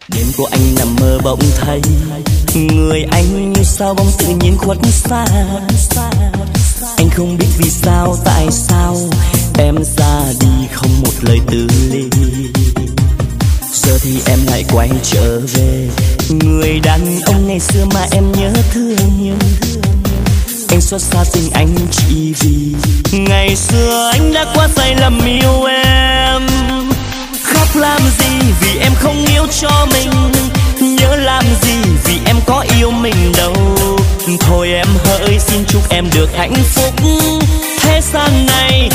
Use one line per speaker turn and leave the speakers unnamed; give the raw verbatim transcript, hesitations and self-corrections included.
Đêm của anh nằm mơ bỗng thấy người anh như sao bóng tự nhiên khuất xa. Anh không biết vì sao, tại sao em ra đi không một lời từ ly. Giờ thì em lại quay trở về, người đàn ông ngày xưa mà em nhớ thương. Anh xót xa tình anh chỉ vì ngày xưa anh đã quá sai lầm yêu em. Khóc làm gì vì em không yêu cho mình, nhớ làm gì vì em có yêu mình đâu. Thôi em hỡi xin chúc em được hạnh phúc, thế gian này